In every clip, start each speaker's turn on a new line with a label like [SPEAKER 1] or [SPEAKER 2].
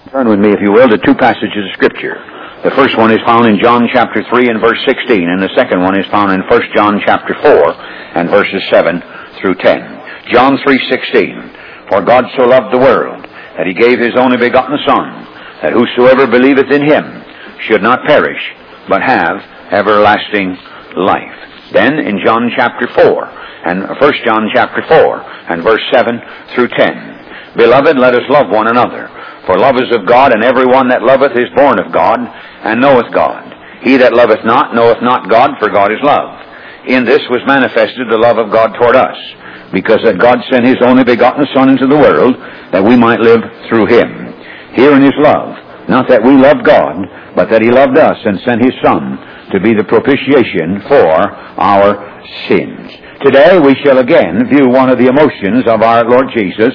[SPEAKER 1] Turn with me, if you will, to two passages of Scripture. The first one is found in John chapter 3 and verse 16, and the second one is found in 1 John chapter 4 and verses 7 through 10. John 3:16, For God so loved the world, that he gave his only begotten Son, that whosoever believeth in him should not perish, but have everlasting life. Then in John chapter 4, and 1 John chapter 4 and verse 7 through 10, Beloved, let us love one another. For love is of God, and every one that loveth is born of God, and knoweth God. He that loveth not knoweth not God, for God is love. In this was manifested the love of God toward us, because that God sent his only begotten Son into the world, that we might live through him. Herein is love, not that we loved God, but that he loved us, and sent his Son to be the propitiation for our sins. Today we shall again view one of the emotions of our Lord Jesus,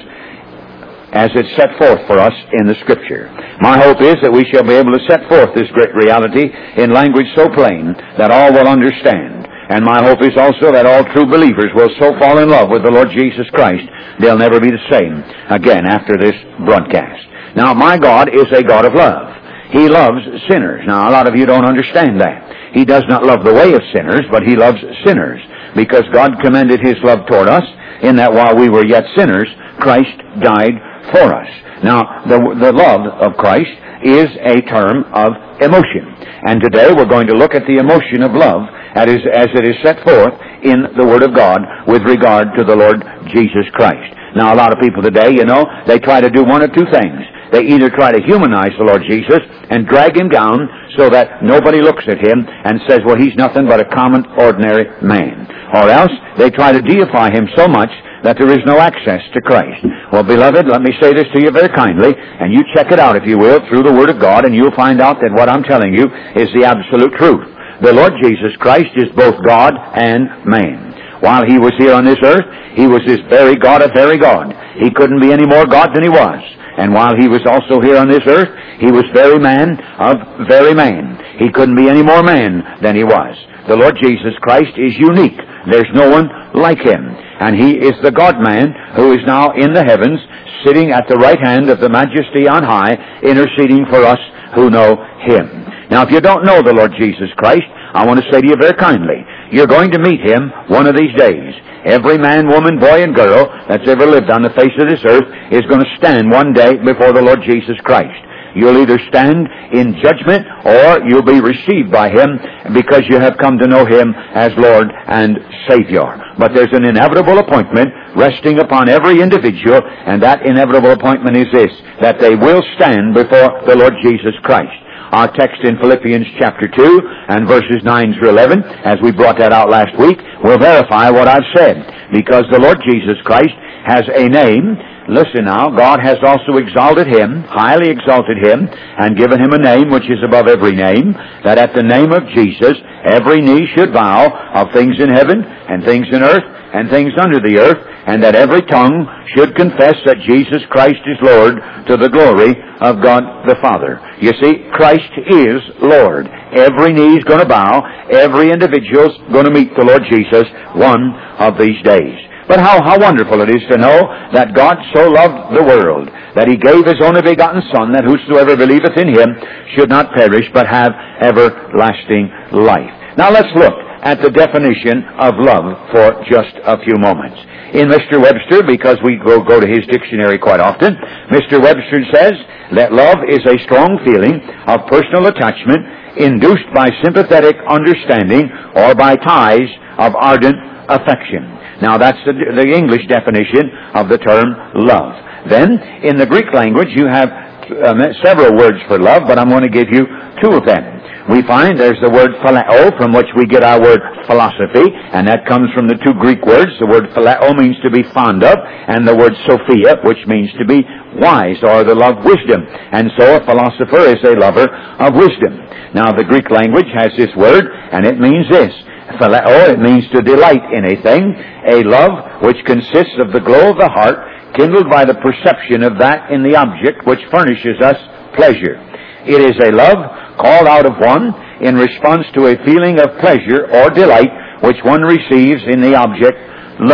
[SPEAKER 1] as it's set forth for us in the Scripture. My hope is that we shall be able to set forth this great reality in language so plain that all will understand. And my hope is also that all true believers will so fall in love with the Lord Jesus Christ, they'll never be the same again after this broadcast. Now, my God is a God of love. He loves sinners. Now, a lot of you don't understand that. He does not love the way of sinners, but he loves sinners, because God commended his love toward us in that while we were yet sinners, Christ died for us. Now, the love of Christ is a term of emotion. And today we're going to look at the emotion of love as it is set forth in the Word of God with regard to the Lord Jesus Christ. Now, a lot of people today, they try to do one of two things. They either try to humanize the Lord Jesus and drag him down so that nobody looks at him and says, well, he's nothing but a common, ordinary man. Or else they try to deify him so much that there is no access to Christ. Well, beloved, let me say this to you very kindly, and you check it out, if you will, through the Word of God, and you'll find out that what I'm telling you is the absolute truth. The Lord Jesus Christ is both God and man. While he was here on this earth, he was this very God of very God. He couldn't be any more God than he was. And while he was also here on this earth, he was very man of very man. He couldn't be any more man than he was. The Lord Jesus Christ is unique. There's no one like him. And he is the God-man who is now in the heavens, sitting at the right hand of the Majesty on high, interceding for us who know him. Now, if you don't know the Lord Jesus Christ, I want to say to you very kindly, you're going to meet him one of these days. Every man, woman, boy, and girl that's ever lived on the face of this earth is going to stand one day before the Lord Jesus Christ. You'll either stand in judgment or you'll be received by him because you have come to know him as Lord and Savior. But there's an inevitable appointment resting upon every individual, and that inevitable appointment is this, that they will stand before the Lord Jesus Christ. Our text in Philippians chapter 2 and verses 9 through 11, as we brought that out last week, will verify what I've said. Because the Lord Jesus Christ has a name. Listen now, God has also exalted him, highly exalted him, and given him a name which is above every name, that at the name of Jesus every knee should bow, of things in heaven and things in earth and things under the earth, and that every tongue should confess that Jesus Christ is Lord, to the glory of God the Father. You see, Christ is Lord. Every knee is going to bow. Every individual is going to meet the Lord Jesus one of these days. But how wonderful it is to know that God so loved the world, that he gave his only begotten Son, that whosoever believeth in him should not perish, but have everlasting life. Now let's look at the definition of love for just a few moments. In Mr. Webster, because we go to his dictionary quite often, Mr. Webster says that love is a strong feeling of personal attachment induced by sympathetic understanding or by ties of ardent affection. Now, that's the English definition of the term love. Then, in the Greek language, you have several words for love, but I'm going to give you two of them. We find there's the word phileo, from which we get our word philosophy, and that comes from the two Greek words. The word phileo means to be fond of, and the word sophia, which means to be wise, or the love wisdom. And so a philosopher is a lover of wisdom. Now, the Greek language has this word, and it means this. Phileo, it means to delight in a thing, a love which consists of the glow of the heart, kindled by the perception of that in the object which furnishes us pleasure. It is a love called out of one in response to a feeling of pleasure or delight which one receives in the object love.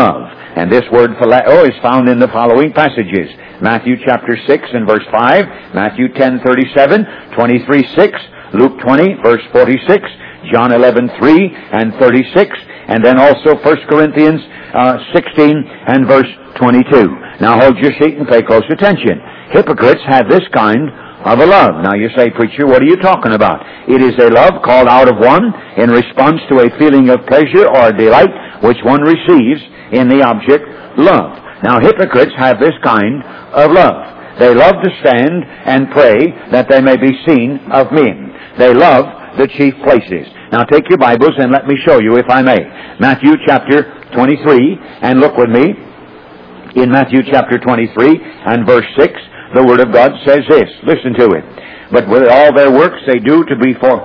[SPEAKER 1] And this word phileo is found in the following passages. Matthew chapter 6 and verse 5, Matthew 10:37, 23:6, Luke 20, verse 46, John 11:3 and 36, and then also 1 Corinthians 16 and verse 22. Now hold your seat and pay close attention. Hypocrites have this kind of a love. Now you say, preacher, what are you talking about? It is a love called out of one in response to a feeling of pleasure or delight which one receives in the object loved. Now hypocrites have this kind of love. They love to stand and pray that they may be seen of men. They love the chief places. Now take your Bibles and let me show you, if I may. Matthew chapter 23, and look with me. In Matthew chapter 23 and verse 6, the Word of God says this. Listen to it. But with all their works they do for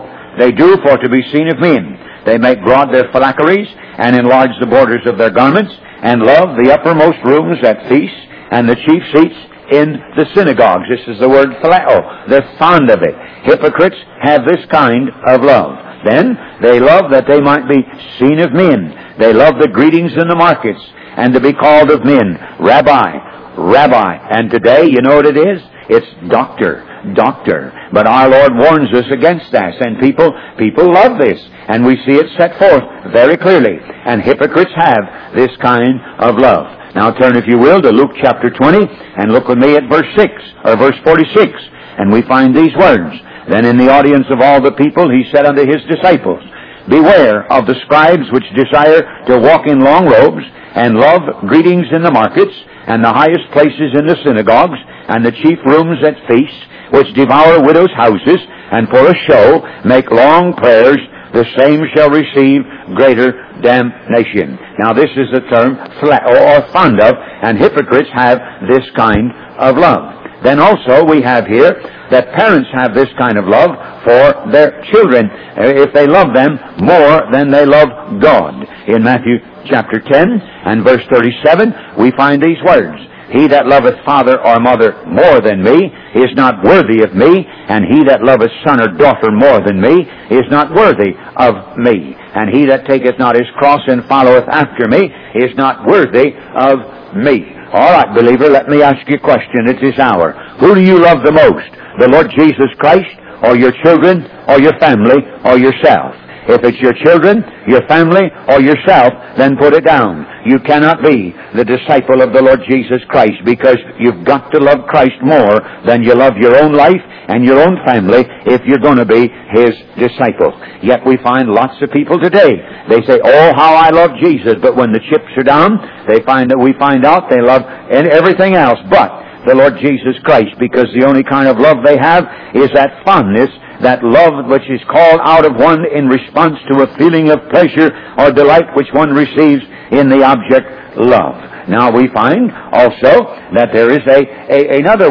[SPEAKER 1] to be seen of men. They make broad their phylacteries, and enlarge the borders of their garments, and love the uppermost rooms at feasts, and the chief seats in the synagogues. This is the word phileo. They're fond of it. Hypocrites have this kind of love. Then they love that they might be seen of men. They love the greetings in the markets, and to be called of men, Rabbi, Rabbi. And today, you know what it is? It's doctor, doctor. But our Lord warns us against that. And people love this. And we see it set forth very clearly. And hypocrites have this kind of love. Now turn, if you will, to Luke chapter 20, and look with me at verse 6, or verse 46. And we find these words. Then in the audience of all the people he said unto his disciples, Beware of the scribes which desire to walk in long robes, and love greetings in the markets, and the highest places in the synagogues, and the chief rooms at feasts, which devour widows' houses, and for a show make long prayers. The same shall receive greater damnation. Now this is the term or fond of, and hypocrites have this kind of love. Then also we have here that parents have this kind of love for their children, if they love them more than they love God. In Matthew chapter 10 and verse 37, we find these words. He that loveth father or mother more than me is not worthy of me, and he that loveth son or daughter more than me is not worthy of me. And he that taketh not his cross and followeth after me is not worthy of me. All right, believer, let me ask you a question at this hour. Who do you love the most? The Lord Jesus Christ, or your children, or your family, or yourself? If it's your children, your family, or yourself, then put it down. You cannot be the disciple of the Lord Jesus Christ, because you've got to love Christ more than you love your own life and your own family if you're going to be His disciple. Yet we find lots of people today. They say, oh, how I love Jesus, but when the chips are down, we find out they love everything else but the Lord Jesus Christ, because the only kind of love they have is that fondness, that love which is called out of one in response to a feeling of pleasure or delight which one receives in the object love. Now we find also that there is another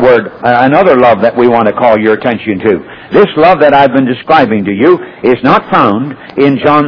[SPEAKER 1] love that we want to call your attention to. This love that I've been describing to you is not found in John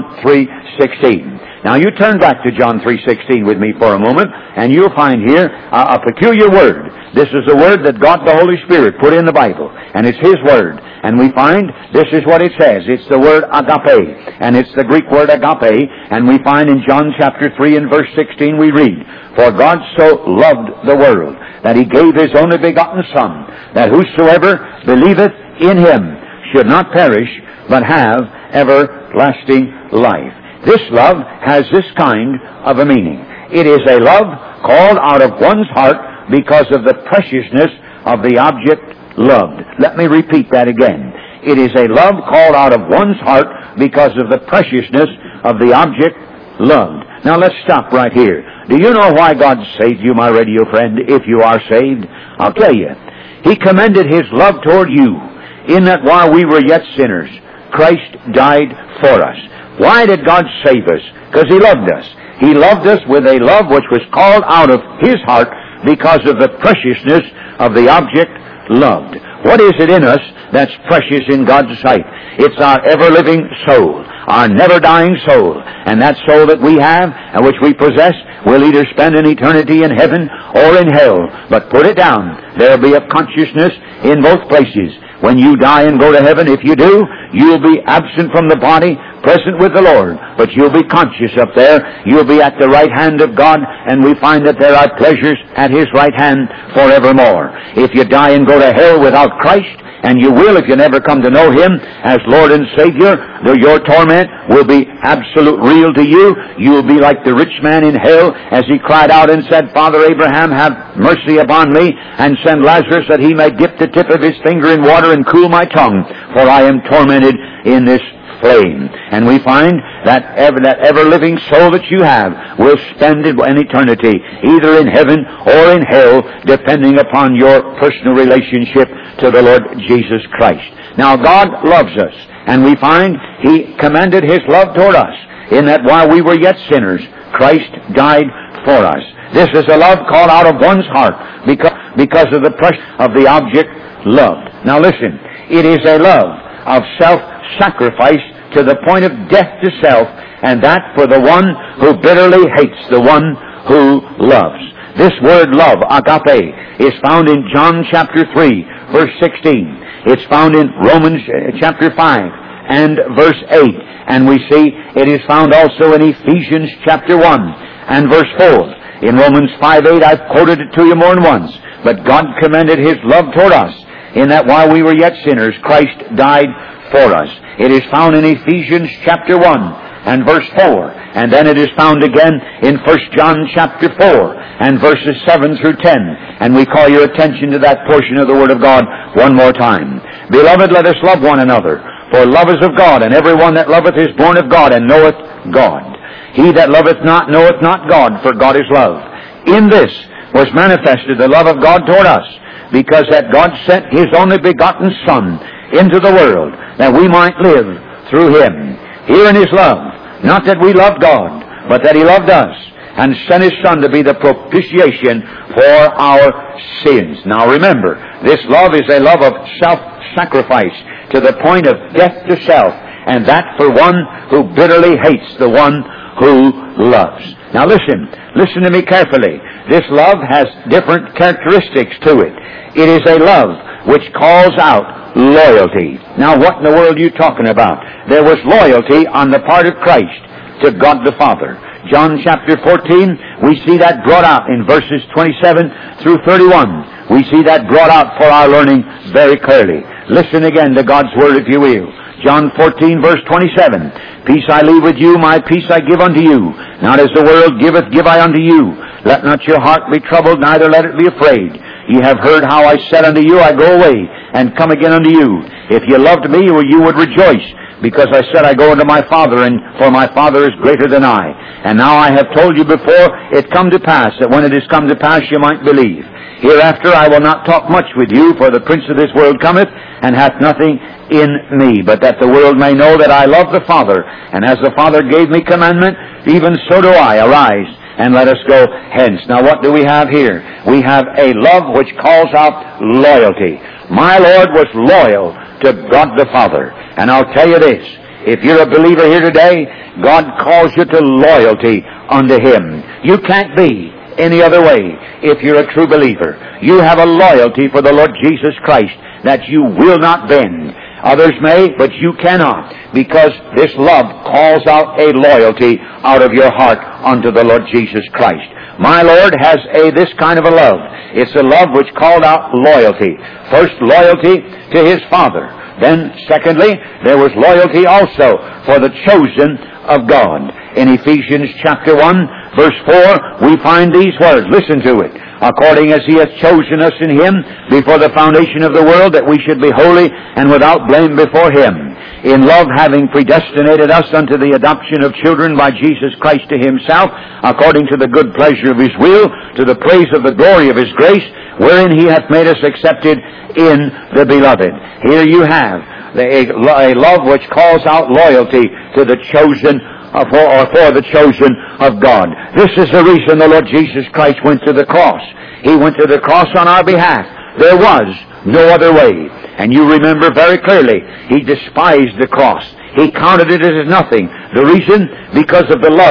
[SPEAKER 1] 3:16. Now you turn back to John 3:16 with me for a moment, and you'll find here a peculiar word. This is a word that God the Holy Spirit put in the Bible, and it's His word. And we find this is what it says. It's the word agape, and it's the Greek word agape. And we find in John chapter 3 and verse 16 we read, For God so loved the world that He gave His only begotten Son, that whosoever believeth in Him should not perish, but have everlasting life. This love has this kind of a meaning. It is a love called out of one's heart because of the preciousness of the object loved. Let me repeat that again. It is a love called out of one's heart because of the preciousness of the object loved. Now let's stop right here. Do you know why God saved you, my radio friend, if you are saved? I'll tell you. He commended His love toward you in that while we were yet sinners, Christ died for us. Why did God save us? Because He loved us. He loved us with a love which was called out of His heart because of the preciousness of the object loved. What is it in us that's precious in God's sight? It's our ever-living soul, our never-dying soul. And that soul that we have and which we possess will either spend an eternity in heaven or in hell. But put it down, there will be a consciousness in both places. When you die and go to heaven, if you do, you'll be absent from the body, present with the Lord. but you'll be conscious up there. You'll be at the right hand of God, and we find that there are pleasures at His right hand forevermore. If you die and go to hell without Christ, and you will if you never come to know Him as Lord and Savior, your torment will be absolute real to you. You will be like the rich man in hell as he cried out and said, Father Abraham, have mercy upon me, and send Lazarus that he may dip the tip of his finger in water and cool my tongue, for I am tormented in this flame. And we find that ever-living soul that you have will spend an eternity either in heaven or in hell, depending upon your personal relationship to the Lord Jesus Christ. Now, God loves us, and we find He commended His love toward us, in that while we were yet sinners, Christ died for us. This is a love called out of one's heart because of the pressure of the object loved. Now listen, it is a love of self-sacrifice to the point of death to self, and that for the one who bitterly hates the one who loves. This word love, agape, is found in John chapter 3, verse 16. It's found in Romans chapter 5 and verse 8. And we see it is found also in Ephesians chapter 1 and verse 4. In Romans 5:8, I've quoted it to you more than once. But God commended His love toward us, in that while we were yet sinners, Christ died for us. It is found in Ephesians chapter 1 and verse 4. And then it is found again in 1 John chapter 4 and verses 7 through 10. And we call your attention to that portion of the Word of God one more time. Beloved, let us love one another, for love is of God, and every one that loveth is born of God, and knoweth God. He that loveth not knoweth not God, for God is love. In this was manifested the love of God toward us, because that God sent His only begotten Son into the world, that we might live through Him. Here in His love, not that we loved God, but that He loved us, and sent His Son to be the propitiation for our sins. Now remember, this love is a love of self-sacrifice to the point of death to self, and that for one who bitterly hates the one who loves. Now listen to me carefully. This love has different characteristics to it. It is a love which calls out loyalty. Now what in the world are you talking about? There was loyalty on the part of Christ to God the Father. John chapter 14, we see that brought out in verses 27 through 31. We see that brought out for our learning very clearly. Listen again to God's Word, if you will. John 14, verse 27. Peace I leave with you, my peace I give unto you. Not as the world giveth, give I unto you. Let not your heart be troubled, neither let it be afraid. Ye have heard how I said unto you, I go away, and come again unto you. If you loved me, you would rejoice, because I said, I go unto my Father, and for my Father is greater than I. And now I have told you before it come to pass, that when it is come to pass you might believe. Hereafter I will not talk much with you, for the prince of this world cometh, and hath nothing in me, but that the world may know that I love the Father. And as the Father gave me commandment, even so do I. Arise, and let us go hence. Now what do we have here? We have a love which calls out loyalty. My Lord was loyal to God the Father. And I'll tell you this, if you're a believer here today, God calls you to loyalty unto Him. You can't be any other way if you're a true believer. You have a loyalty for the Lord Jesus Christ that you will not bend. Others may, but you cannot, because this love calls out a loyalty out of your heart unto the Lord Jesus Christ. My Lord has this kind of a love. It's a love which called out loyalty. First, loyalty to His Father. Then, secondly, there was loyalty also for the chosen of God. In Ephesians chapter 1, verse 4, we find these words. Listen to it. According as He hath chosen us in Him before the foundation of the world, that we should be holy and without blame before Him. In love, having predestinated us unto the adoption of children by Jesus Christ to Himself, according to the good pleasure of His will, to the praise of the glory of His grace, wherein He hath made us accepted in the Beloved. Here you have a love which calls out loyalty to the chosen for the chosen of God. This is the reason the Lord Jesus Christ went to the cross. He went to the cross on our behalf. There was no other way. And you remember very clearly, He despised the cross. He counted it as nothing. The reason? Because of the love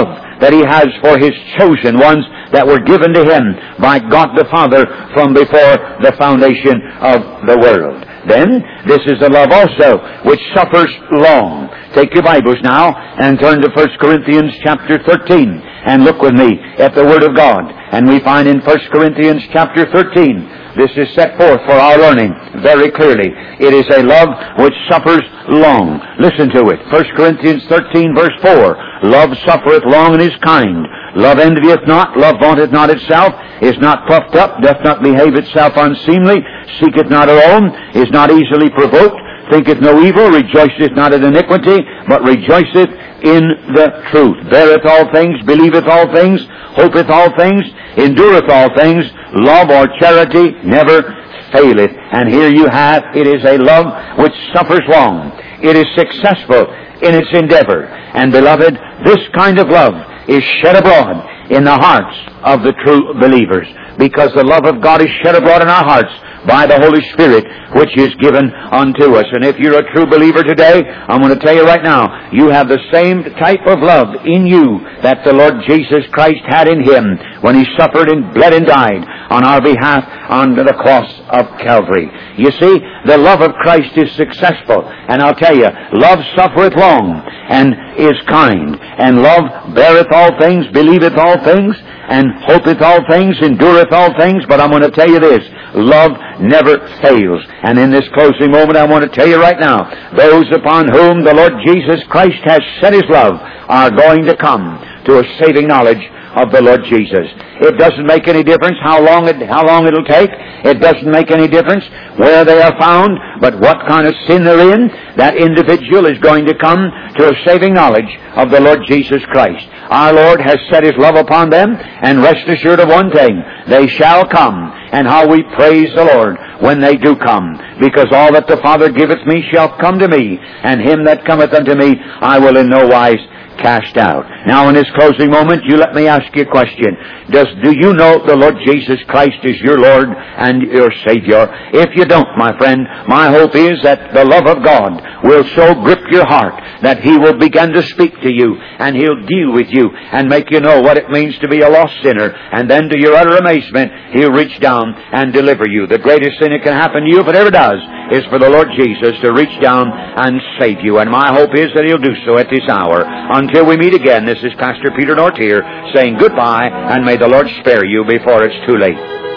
[SPEAKER 1] that He has for His chosen ones that were given to Him by God the Father from before the foundation of the world. Then, this is a love also which suffers long. Take your Bibles now and turn to 1 Corinthians chapter 13 and look with me at the Word of God. And we find in 1 Corinthians chapter 13, this is set forth for our learning very clearly. It is a love which suffers long. Listen to it. 1 Corinthians 13 verse 4. Love suffereth long and is kind. Love envieth not, love vaunteth not itself, is not puffed up, doth not behave itself unseemly, seeketh not her own, is not easily provoked, thinketh no evil, rejoiceth not at iniquity, but rejoiceth in the truth. Beareth all things, believeth all things, hopeth all things, endureth all things. Love or charity never faileth. And here you have, it is a love which suffers long. It is successful in its endeavor. And beloved, this kind of love is shed abroad in the hearts of the true believers, because the love of God is shed abroad in our hearts by the Holy Spirit, which is given unto us. And if you're a true believer today, I'm going to tell you right now, you have the same type of love in you that the Lord Jesus Christ had in Him when He suffered and bled and died on our behalf on the cross of Calvary. You see, the love of Christ is successful. And I'll tell you, love suffereth long and is kind. And love beareth all things, believeth all things, and hopeth all things, endureth all things. But I'm going to tell you this, love never fails. And in this closing moment, I want to tell you right now, those upon whom the Lord Jesus Christ has set His love are going to come to a saving knowledge of the Lord Jesus. It doesn't make any difference how long it'll take. It doesn't make any difference where they are found, but what kind of sin they're in. That individual is going to come to a saving knowledge of the Lord Jesus Christ. Our Lord has set His love upon them, and rest assured of one thing, they shall come. And how we praise the Lord when they do come, because all that the Father giveth me shall come to me, and him that cometh unto me I will in no wise cast out. Now in this closing moment, you let me ask you a question. Do you know the Lord Jesus Christ is your Lord and your Savior? If you don't, my friend, my hope is that the love of God will so grip your heart that He will begin to speak to you, and He'll deal with you and make you know what it means to be a lost sinner, and then to your utter amazement, He'll reach down and deliver you. The greatest thing that can happen to you, if it ever does, is for the Lord Jesus to reach down and save you. And my hope is that He'll do so at this hour. Until we meet again, this is Pastor Peter Nortier saying goodbye, and may the Lord spare you before it's too late.